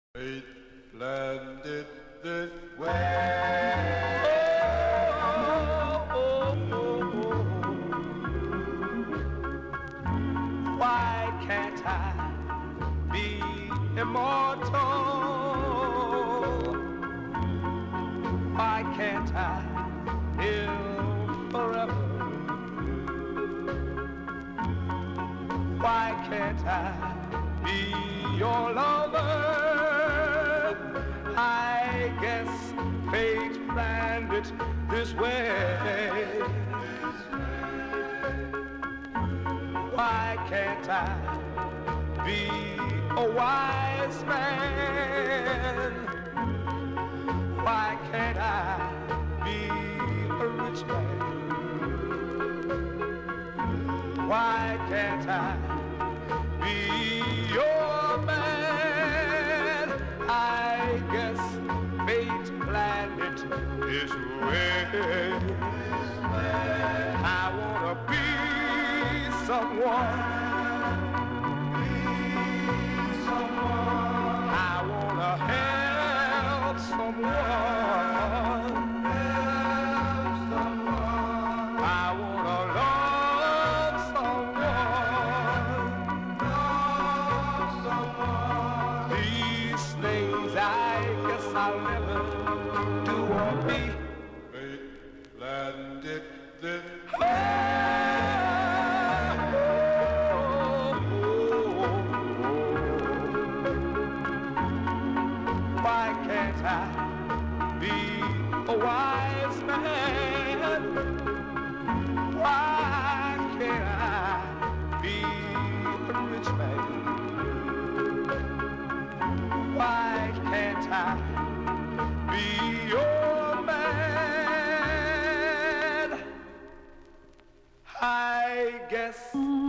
Fate planned it this way. Why can't I be immortal? Why can't I live forever? Why can't I be your lover? I guess fate planned it this way. Why can't I be a wise man? Why can't I be a rich man? Why can't I be your man? I guess fate planned it this way. I wanna be someone. I wanna help someone. I wanna love someone. These things I guess I'll never do or be. Fate planned it this Why can't I be a wise man? Why can't I be a rich man? Why can't I be your man? I guess